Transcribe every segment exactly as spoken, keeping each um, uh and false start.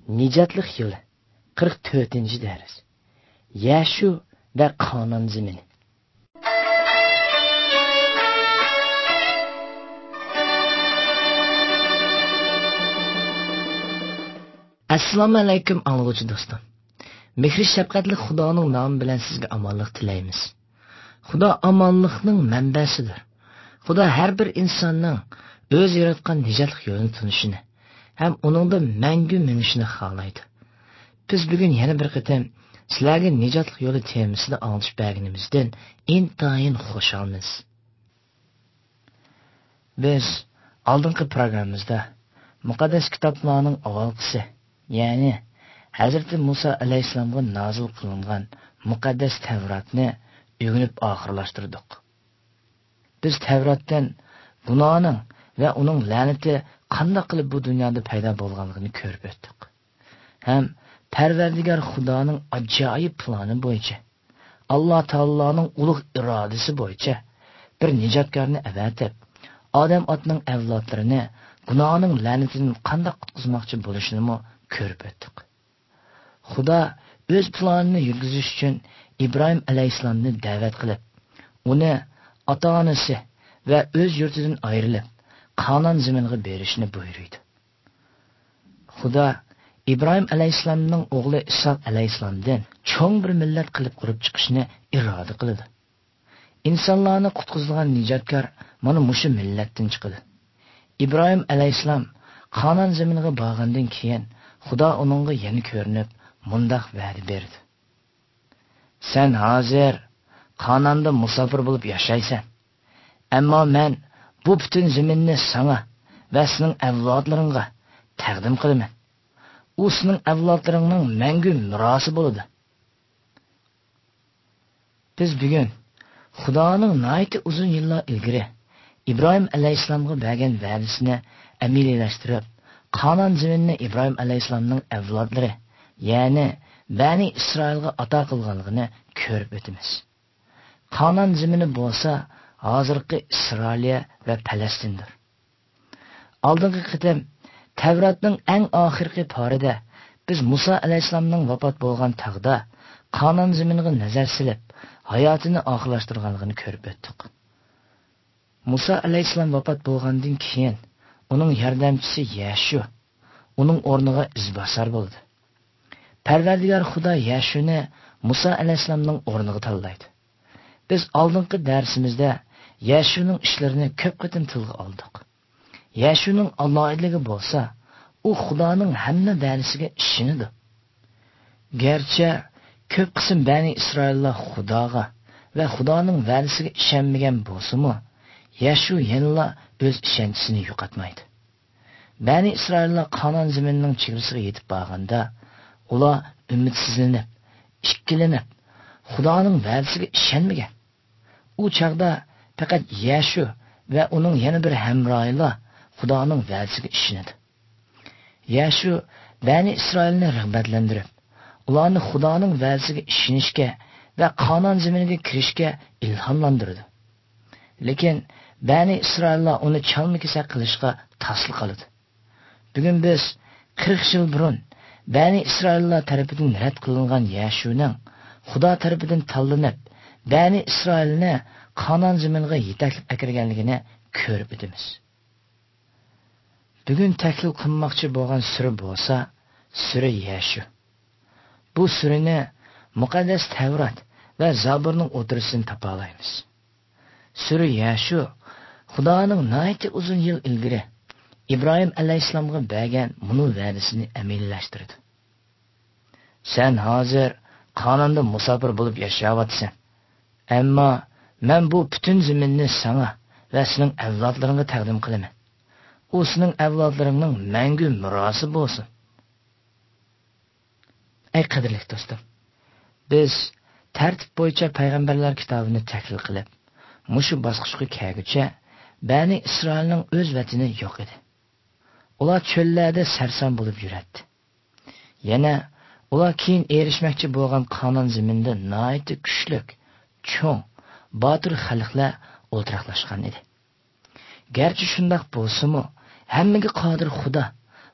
Nijatlik yili qirq to'rtinchi dars. Yashu va Qonon zemini. Assalomu alaykum anglag'uvchi do'stim. Mehri shafqatli Xudoning nomi bilan sizga omonlik tilaymiz. Xudo omonlikning manbasidir. Xudo har bir insonning o'z yaratgan nijatlik yo'lini tunishini ham uningda mangu minishini xohlaydi. Biz bugun yana bir qatam sizlarga nijatlik yo'li temasida anglatish berganimizdan intayin xushalmiz. Biz oldingi programmamizda muqaddas kitoblarning avvalgisi, ya'ni Hazrati Musa alayhissalomga nozil qilingan muqaddas Tavratni o'rganib oxirlashtirdik. Biz Tavratdan gunohning va uning la'nati qanday qilib bu dunyoda paydo bo'lganligini ko'rib o'tdik. Ham Parvardigor Xudoning ajoyib plani bo'yicha, Alloh taoloning ulug' irodasi bo'yicha bir nijotkorni avatib, odam otning avlodlarini gunohning la'natidan qanday qutqizmoqchi bo'lishini ko'rib o'tdik. Xudo o'z planini yurgizish uchun Ibrohim alayhissalomni da'vat qilib, uni ota-onasi va o'z yurtidan ayrilib, Qonon zeminiga berishni buyurdi. Xudo Ibrohim alayhissalomning o'g'li Isoq alayhissalomdan cho'ng bir millat qilib qurib chiqishni iroda qildi. Insonlarni qutqizadigan nijotkor mana mushu millatdan chiqdi. Ibrohim alayhissalom Qonon zeminiga borgandan keyin Xudo uningga yana ko'rinib, mundaq va'da berdi. Sen hozir Qononda musofir bo'lib yashaysan. Ammo men bu butun zaminni sana va sening avlodlaringga taqdim qilaman. U sening avlodlaringning mangu mirosi bo'ladi. Biz bugun Xudoning nihoyat uzun yillar ilgari Ibrohim alayhissalomga bergan va'dasini amaliyalashtirib, Qonon zaminini Ibrohim alayhissalomning avlodlari, ya'ni Bani Isroilga ato qilganligini ko'rib o'tamiz. Qonon zamini bo'lsa, hozirgi Isroiliya va Falastindir. Oldingi qitim Tavratning eng oxirgi parida biz Musa alayhissalomning vafot bo'lgan taqda Qonon zaminiga nazar silib, hayotini oxirlashtirganligini ko'rib o'tdik. Musa alayhissalom vafot bo'lgandan keyin uning yordamchisi Yashu uning o'rniga izbosar bo'ldi. Parvardigor Xudo Yashuni Musa alayhissalomning o'rniga tanlaydi. Biz oldingi darsimizda Yashuning ishlarini ko'p qatim tilga oldik. Yashuning Allohligi bo'lsa, u Xudoning hamma va'dasiga ishonadi. Garchi ko'p qism Bani Isroillar Xudoga va Xudoning va'dasiga ishonmagan bo'lsa-mu, Yashu yanada o'z ishonchisini yo'qotmaydi. Bani Isroillar Qonon zaminining chegarasiga yetib borganda, ular umidsizlanib, ikkilanib, Xudoning va'dasiga ishonmagan. U chaqda faqat Yashu va uning yana bir hamrohilar Xudoning va'dasiga ishonadi. Yashu Bani Isroilni rag'batlantirib, ularni Xudoning va'dasiga ishonishga va Qonon zaminiga kirishga ilhomlantirdi. Lekin Bani Isroillar uni chalma-kasa qilishga taslim qildi. Bugun biz qirq yil burun Bani Isroillar tarafidan rad qilingan Yashuning Xudo tarafidan tanlanib, Bani Isroilni Qonon zaminiga yetaklab akirganligini ko'rib o'tamiz. Bugun taklif qilmoqchi bo'lgan sura bo'lsa, sura Yashu. Bu surani muqaddas Tavrat va Zaburning o'tirisidan topa olamiz. Sura Yashu Xudoning nihoyat uzun yil ilgari Ibrohim alayhissalomga bergan bunu va'dasini amaliyalashtirdi. Sen hozir Qononda musofir bo'lib yashayapsan. Ammo men bu butun zaminni sana va sening avlodlaringga taqdim qilaman. U sening avlodlaringning mangu mirosi bo'lsin. Ey qadrli do'stim, biz tartib bo'yicha payg'ambarlar kitobini tahlil qilib, mushu bosqichga kelguncha Bani Isroilning o'z vatani yo'q edi. Ular cho'llarda sarson bo'lib yurardi. Yana ular keyin erishmoqchi bo'lgan Qonon zaminida nihoyat kuchlik, cho'ng, botir xalqlar o'ltiraqlashgan edi. Garchi shundoq bo'lsa-mu, hammaga qodir Xudo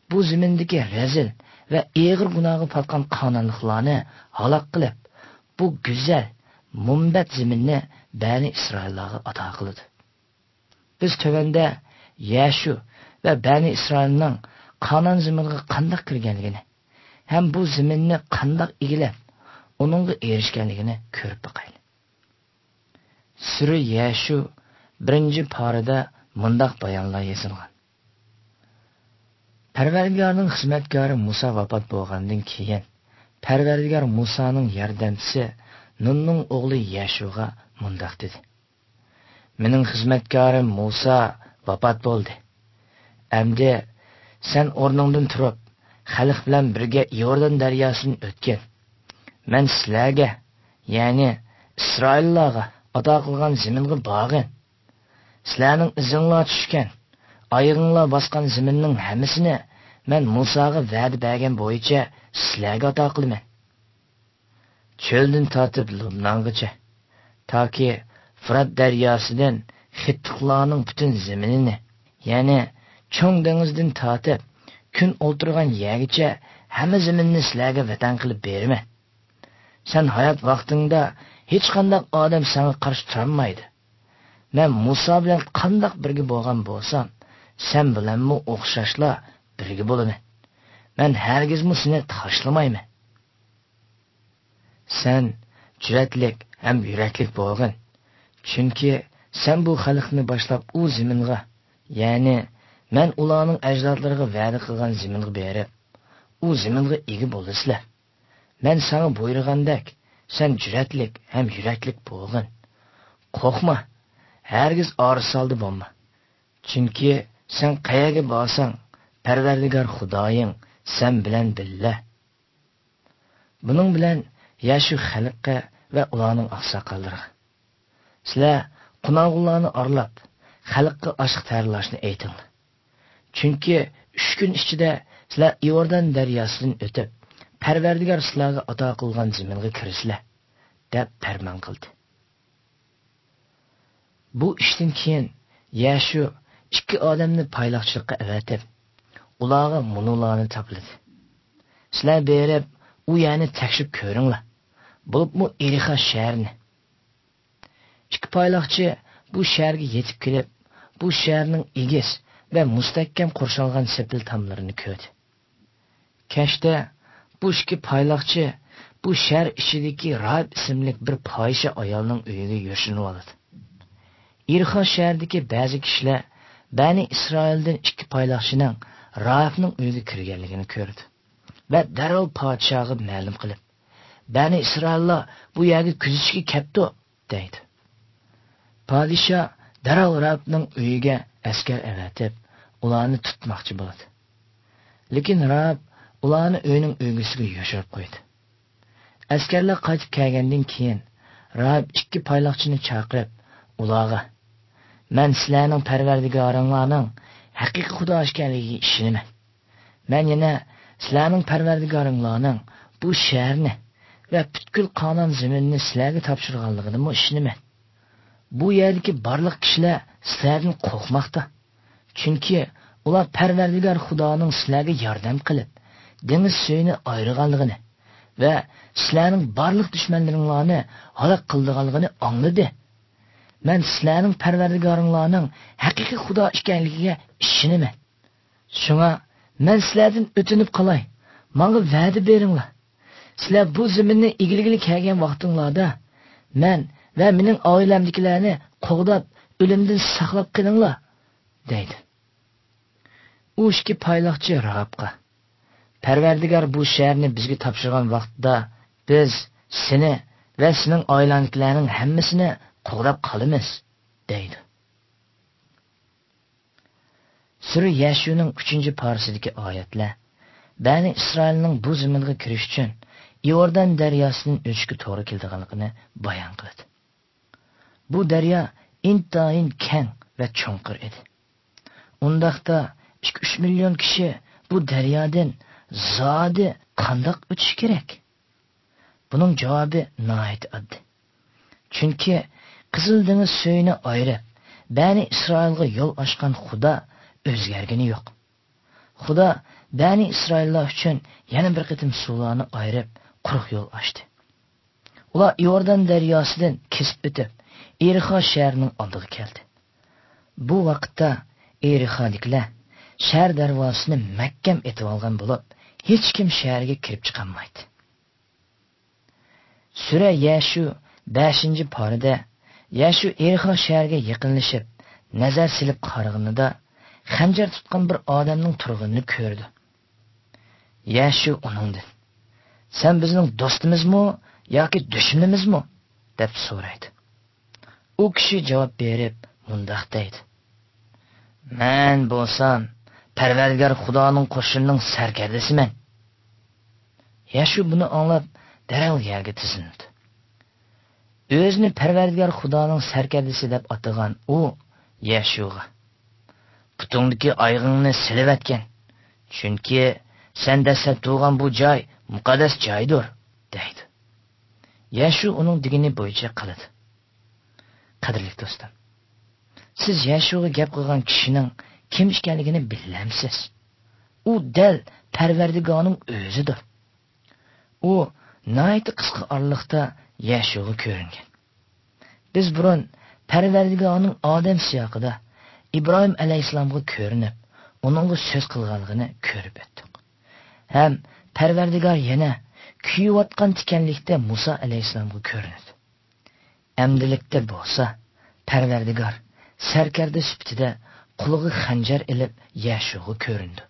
bu zimindagi razil va eg'ir gunohga patgan qonunliklarni halok qilib, bu go'zal, mumbat ziminni Bani Isroillarga ato qildi. Biz tövəndə Yashu və Bani İsrailning Qanon ziminiga qandaq kirganligini, ham bu ziminni qandaq egilib, uningga erishganligini ko'rib baqaylik. Sura Yashu birinchi parida mundaq bayonlar yozilgan. Parvardigorning xizmatkori Musa vafot bo'lgandan keyin Parvardigor Musaning yordamchisi Nunning o'g'li Yashuga mundaq dedi: Mening xizmatkorim Musa vafot bo'ldi. Endi sen o'rningdan turib, xalq bilan birga Yordan daryosidan o'tgan. Men sizlarga, ya'ni Isroillarga ato qilgan ziminga borgin. Sizlarning izinglar tushgan, oyog'inglar bosgan ziminning hammasini men Musaga va'da bergan bo'yicha sizlarga ato qilaman. Cho'ldan tortib Lubnongacha, toki Fırat daryosidan Xittiqlarning butun ziminini, ya'ni cho'ng dengizdan tortib kun o'ltirgan yergacha hamma ziminni sizlarga vatan qilib beraman. Sen hayot vaqtingda hech qanday odam senga qarshi turolmaydi. Men Musa bilan qandoq birga bo'lgan bo'lsam, sen bilanmi o'xshashla birga bo'laman. Men hargizmi seni tashlamayman. Sen jur'atlik ham yuraklik bo'lgin. Chunki sen bu xalqni boshlab u ziminga, ya'ni men ularning ajdodlariga va'da qilgan ziminga berib, u ziminga ega bo'lasizlar. Men sana buyurgandek, sen jur'atlik ham yuraklik bo'lgin. Qo'rqma, hargiz orisaldi bo'lma. Chunki sen qayerga borsang, Parvardigor Xudoying sen bilan billa. Buning bilan Yashu xalqqa va ularning oqsoqollariga: sizlar qunog'ularni orlab, xalqqa ochiq tayyorlashni aytinglar. Chunki uch kun ichida sizlar Yordan daryosidan o'tib, Parvardigor sizlarga ato qilgan ziminga kirsizlar, deb farmon qildi. Bu ishdan keyin Yashu ikki odamni payloqchilikqa avatib, ularga munolarni tapladi: sizlar berib, u yerni tekshirib ko'ringlar. Bo'libmi Erixa shahrini. Ikki payloqchi bu shaharga yetib kelib, bu shaharning egiz va mustahkam qo'rshalgan sepil tomlarini ko'rdi. Kashda bu ikki payloqchi bu shahar ichidagi Rahab ismli bir fohisha ayolning uyiga yoshinib oldi. Erixa shahridagi ba'zi kishilar Bani Isroildan ikki payloqchining Rahabning uyiga kirganligini ko'rdi va darrov podshohga ma'lum qilib, Bani Isroillar bu yerga kuzatishga kelibdi, deydi. Podshoh darrov Rahabning uyiga askar avatib, ularni tutmoqchi bo'ldi. Lekin Rahab ularni uyning o'g'isiga yoshirib qo'ydi. Askarlar qaytib kelgandan keyin Rahab ikki payloqchini chaqirib, ularga: "Men sizlarning Parvardigoringlarning haqiqiy Xudo ekanligiga ishonaman. Men yana sizlarning Parvardigoringlarning bu shaharni va butkul Qanon ziminini sizlarga topshirganligini ishonaman. Bu yerdagi barliq kishilar sizlardan qo'rqmoqda. Chunki ular Parvardigor Xudoning sizlarga yordam qilib, dengiz suyini ayirganligini va sizlarning barliq dushmanlaringlarni halok qilganligini angladi. Men sizlarning Parvardigoringlarning haqiqiy Xudo ekanligiga ishonaman. Shunga men sizlardan o'tinib qolay, menga va'da beringlar. Sizlar bu ziminni egilgili kelgan vaqtinglarda men va mening oilamdagilarni qo'g'dab, o'limdan saqlab qilinglar", deydi. U ikki payloqchi Rahabga: "Parvardigor bu shaharni bizga topshirgan vaqtda biz seni va sening oilanglarning hammasini qo'g'dab qolamiz", deydi. Sura Yashuning uchinchi parasidagi oyatlar Bani Isroilning bu ziminga kirish uchun Yordan daryosidan o'tishga to'g'ri kelganligini bayon qiladi. Bu daryo intayin keng va cho'nqir edi. Undaqda ikki uch million kishi bu daryodan zodi qandoq o'tish kerak? Buning javobi nihoyat oddiy. Chunki Qizil dengiz suyini ayirib, Bani Isroilga yo'l ochgan Xudo o'zgargani yo'q. Xudo Bani İsraillar uchun yana bir qitim suvlarni ayirib, quruq yo'l ochdi. Ular Iordan daryosidan kesib o'tib, Erixo shahrining oldiga keldi. Bu vaqtda Erixoliklar shahar darvozasini mahkam etib olgan bo'lib, hech kim shaharga kirib chiqolmaydi. Sura Yashu beshinchi parida Yashu Erixo shahriga yaqinlashib, nazar silib qaraganida xanjar tutgan bir odamning turganini ko'rdi. Yashu uningdan: "Sen bizning do'stimizmi yoki dushmanimizmi?" deb so'raydi. U kishi javob berib, mundaq deydi: "Men bo'lsam, Parvardigor Xudoning qo'shinining sarkardasiman." Yashu buni anglab, darhol yerga tizildi. O'zini Parvardigor Xudoning sarkardasi deb atagan u Yashuga: "Putungdagi oyg'ingni silib atgan, chunki sen dastlab tug'an bu joy muqaddas joydir", deydi. Yashu uning degani bo'yicha qiladi. Qadrli do'stlar, siz Yashuga gap qilgan kishining kim ekanligini bilamsiz? U dal Parvardigorning o'zidir. U nihoyat qisqa oraliqda Yashuga ko'ringan. Biz burun Parvardigorning odam siyoqida Ibrohim alayhissalomga ko'rinib, uningga so'z qilganligini ko'rib o'tdik. Ham Parvardigor yana kuyayotgan tikanlikda Musa alayhissalomga ko'rinadi. Amdilikda bo'lsa, Parvardigor sarkarda sifatida quliga xanjar ilib Yashuga ko'rindi.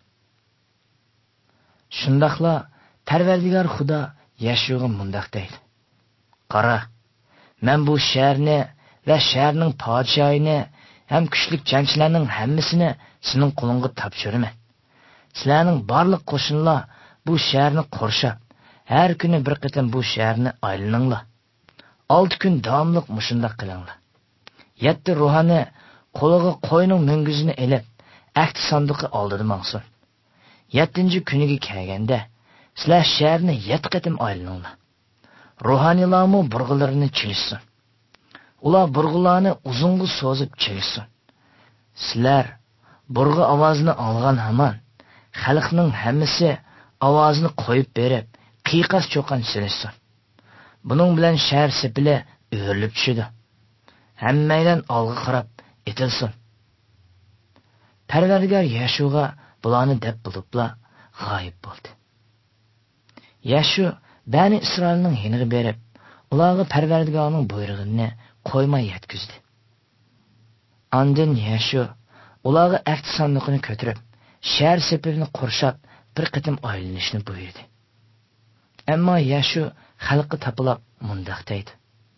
Shundaqla Parvardigor Xudo Yashuga mundaq deydi: "Qara, men bu shaharni va shaharning podshohini ham kuchli jangchilarning hammasini sening qo'lingga topshiraman. Sizlarning barliq qo'shinlar bu shaharni qurshab, har kuni bir qitim bu shaharni aylaninglar. olti kun davomli mushundoq qilinglar. yetti ruhani qo'liga qo'yning munguzini elib, ahd sandiqi oldida maqsun. yettinchi kuniga kelganda sizlar shaharni yetti qitim aylaninglar. Ruhanilarmi burg'ularini chilishsin. Ular burg'ularni uzunga so'zib chilishsin. Sizlar burg'a ovozini olgan hamon xalqning hammasi ovozini qo'yib berib, qiyiqas cho'qan silishsin. Buning bilan shahar sepili o'rilib tushadi. Hammaydan olg'a qarab etilsin." Parvardigor Yashuga bularni deb bo'libla g'oyib bo'ldi. Yashu Bani Isroilning hiniga berib, ularga Parvardigorning buyrug'ini qo'ymay yetkizdi. Ondan Yashu ularga ahd sandiqini ko'tarib, shahar sepilini qurshab, bir qitim aylanishni buyurdi. Ammo Yashu xalqqa tapilib mundaq deydi: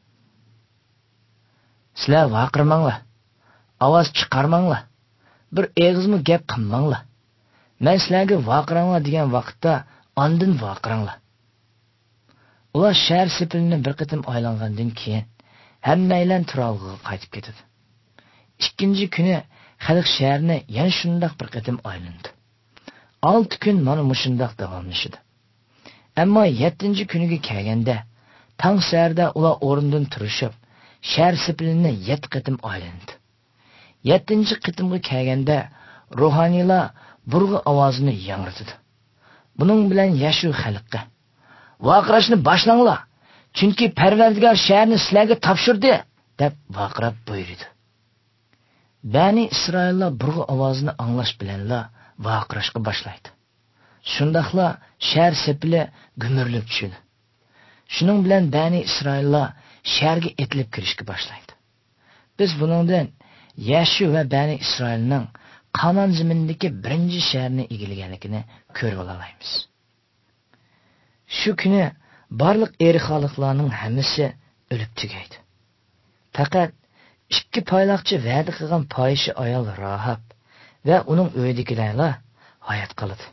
"Sizlar vaqirmanglar, ovoz chiqarmanglar, bir eg'izmi gap qilmanglar. Men sizlarga vaqiranglar degan vaqtda ondan vaqiranglar." Ular shahar sepilini bir qitim aylangandan keyin hammaylar turalg'iga qaytib ketadi. Ikkinchi kuni xalq shaharni yana shundoq bir qitim aylandi. olti kun mana mushundoq davomlashdi. Ammo yettinchi kuniga kelganda tong saharda ular o'rnidan turishib, shahar sepilini yetti qitim aylandi. yettinchi qitimga kelganda ruhoniylar burg'a ovozini yangritdi. Buning bilan Yashu xalqqa: "Vaqirashni boshlanglar, chunki Parvardigor shaharni sizlarga topshirdi", deb vaqirab buyurdi. Bani Isroillar burg'a ovozini anglash bilanla vaqirashga boshlaydi. Shundaqla shahar sepili gumurlib tushdi. Shuning bilan Bani Isroillar shaharga etilib kirishga boshlaydi. Biz buningdan Yashu va Bani Isroilning Qanon zaminidagi birinchi shaharni egallaganligini ko'rib olamiz. Shu kuni barliq Erixoliklarning hammasi o'lib tugaydi. Faqat ikki payloqchi va'da qilgan poyishi ayol Rahab va uning uydagilar hayot qoladi.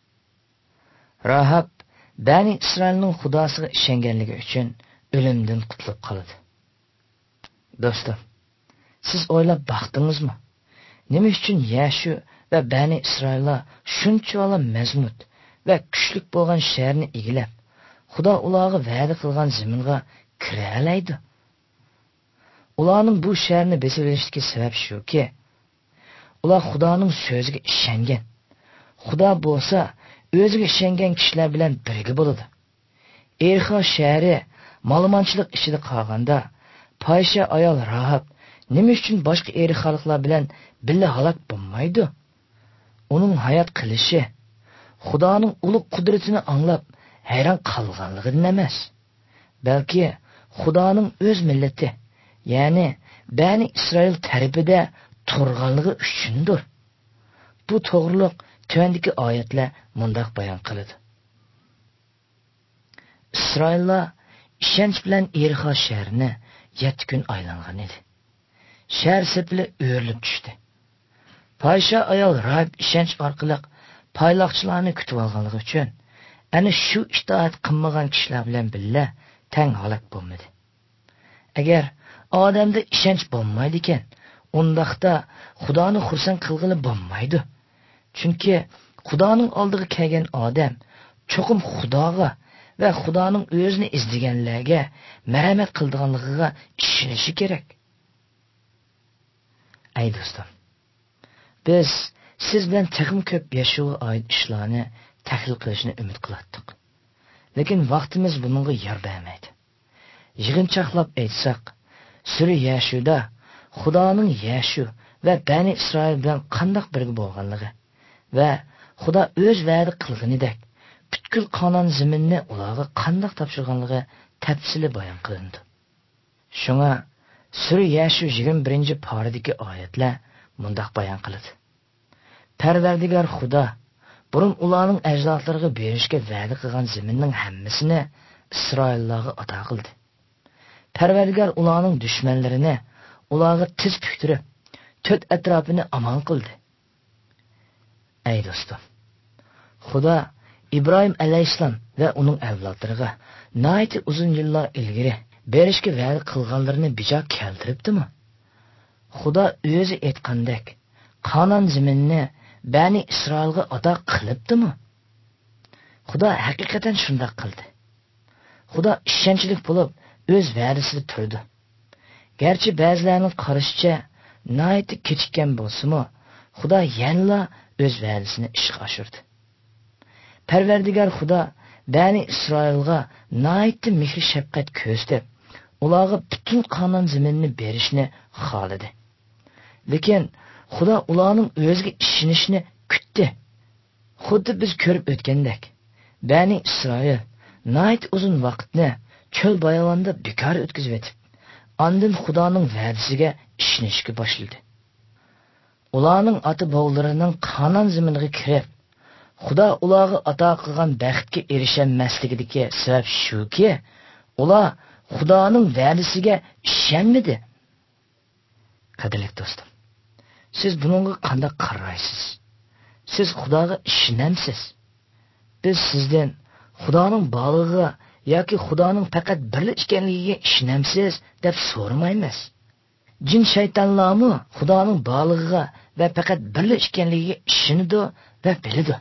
Rahab Bani Isroilning Xudosiga ishonganligi uchun o'limdan qutulib qoladi. Do'stlar, siz o'ylab baqdingizmi? Nima uchun Yashu va Bani Isroillar shunchalik mazmut va kuchli bo'lgan shaharni egallab, Xudo ularga va'da qilgan zaminga kira oladi? Ularning bu shaharni besib olishdagi sabab shuki, ular Xudoning so'ziga ishongan. Xudo bo'lsa, o'ziga ishongan kishilar bilan birga bo'ladi. Erxa shahri ma'lumotchilik ishida qolganda, Paysha ayol Rahab nima uchun boshqa eri xalqlar bilan birga halok bo'lmaydi? Uning hayot qilishi Xudoning ulug' qudratini anglab hayron qolganligidan emas, balki Xudoning o'z millati, ya'ni Bani Isroil tarafida turganligi uchundir. Bu to'g'riliq tuvandagi oyatlar mundaq bayon qiladi. İsraillar ishonch bilan Erxa shahrini yetti kun aylangan edi. Shahar sepili o'rilib tushdi. Paysha ayol Rahab ishonch orqali payloqchilarni kutib olganligi uchun ana shu itoat qilmagan kishilar bilan birga tang halok bo'lmadi. Agar odamda ishonch bo'lmaydi ekan, undaqda Xudoni xursand qilg'ili bo'lmaydi. Chunki Xudoning oldiga kelgan odam cho'qim Xudoga va Xudoning o'zini izlaganlarga marhamat qildiganligiga ishonishi kerak. Ay do'stim, biz siz bilan texim ko'p yashuga oid ishlarni tahlil qilishni umid qilardik. Lekin vaqtimiz bunga yor bermaydi. Yig'inchoqlab aytsak, Sura Yashuda Xudoning Yashu va Bani Isroil bilan qanday birga bo'lganligi va Xudo o'z va'da qilganidek butkul Qonon zaminni ularga qanday topshirganligi tafsili bayon qilindi. Shunga Sura Yashu yigirma birinchi paradagi oyatlar mundaq bayon qiladi. Parvardigor Xudo burun ularning ajdodlariga berishga va'da qilgan zaminning hammasini Isroillarga ato qildi. Parvardigor ularning dushmanlarini ularga tiz puktirib, to'rt atrofini aman qildi. Ey do'stim, Xudo İbrahim alayhissalom va uning avlodlariga nihoyat uzun yillar ilgari berishga va'da qilganlarini bijo keltiribdimi? Xudo o'zi aytgandek, Qonon zaminni Bani Isroilga ato qilibdimi? Xudo haqiqatan shunday qildi. Xudo ishonchli bo'lib o'z va'dasida turdi. Garchi ba'zilarning qarashicha nihoyat kechikkan bo'lsa-mu, Xudo yana o'z va'dasini ishga oshirdi. Parvardigor Xudo Bani Isroilga nihoyat mehr shafqat ko'rsatib, ularga butun Qonon zaminini berishni xohladi. Lekin Xudo ularning o'ziga ishonishni kutdi. Xuddi biz ko'rib o'tgandek, Bani Isroil nihoyat uzun vaqtni cho'l bayovonda bekor o'tkazib o'tib, ondan Xudoning va'dasiga ishonishga boshladi. Ularning ota-bobolarining Qonon zaminiga kirib, Xudo ularga ato qilgan baxtga erishamasligidagi sabab shuki, ular Xudoning va'dasiga ishonmadi. Qadrli do'stim, siz bunga qanday qaraysiz? Siz Xudoga ishonamsiz? Biz sizdan Xudoning borligiga yoki Xudoning faqat bir ekanligiga ishonamsiz deb so'ramaymiz. Jin shaytonlarmi Xudoning borligiga va faqat bir ekanligiga ishonadi va biladi.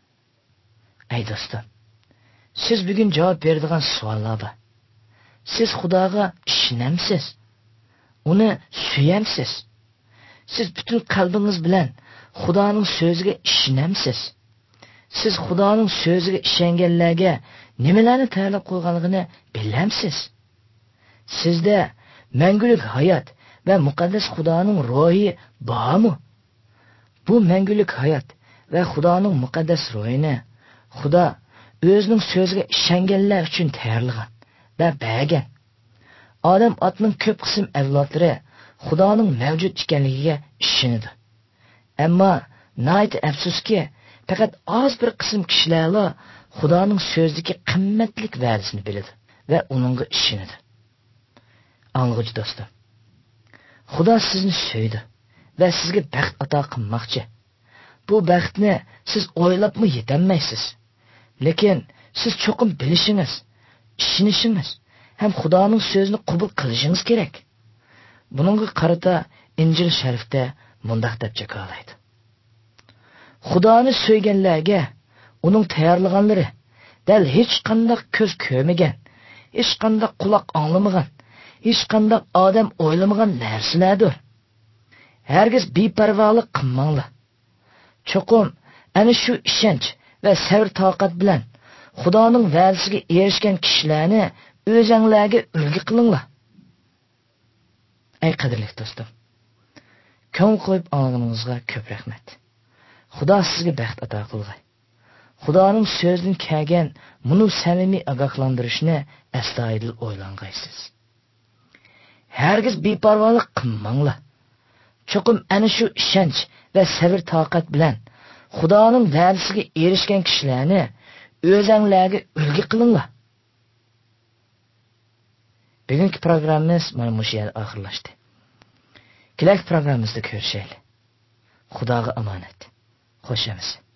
Ey do'stim, siz bugun javob beradigan savollar bor. Siz Xudoga ishonamsiz? Uni suyamsiz? Siz butun qalbingiz bilan Xudoning so'ziga ishonamsiz? Siz Xudoning so'ziga ishonganlarga nimalarni tayyorlab qo'yganligini bilamsiz? Sizda mangulik hayot va muqaddas Xudoning ruhi bormi? Bu mangulik hayot va Xudoning muqaddas ruhini Xudo o'zining so'ziga ishonganlar uchun tayyorlagan va bergan. Odam otning ko'p qism avlodlari Xudoning mavjud ekanligiga ishonadi. Ammo nihoyat afsuski, faqat oz bir qism kishilar Xudoning so'zidagi qimmatli va'dasini biladi va uningga ishonadi. Anglag'uchi do'stim, Xudo sizni sevdi va sizga baxt ato qilmoqchi. Bu baxtni siz o'ylabmi yetolmaysiz. Lekin siz cho'qim bilishingiz, ishonishingiz ham Xudoning so'zini qabul qilishingiz kerak. Buningga qarata Injil sharifda mundaq deb jakolaydi. Xudoni so'yganlarga uning tayyorlaganlari dal hech qanday ko'z ko'rmagan, hech qanday quloq anglamagan, hech qanday odam o'ylamagan narsalardir. Hargiz beparvolik qilmanglar. Cho'qim ana shu ishonch va sabr toqat bilan Xudoning va'dasiga erishgan kishilarni o'zinglarga ulgu qilinglar. Ey qadrli do'stim, ko'ngil qo'yib olganingizga ko'p rahmat. Xudo sizga baxt ato qilg'ay. Xudoning so'zidan kelgan bunu samimiy ogohlantirishni astoydil o'ylangaysiz. Hargiz beparvolik qilmanglar. Cho'qim ana shu ishonch va sabr toqat bilan Xudoning va'dasiga erishgan kishilarni o'zinglarga ulgu qilinglar. Bugungi programmamiz mana shu yerda oxirlashdi. Kelasi programmamizda ko'rishaylik. Xudoga omonat. Xo'shamiz.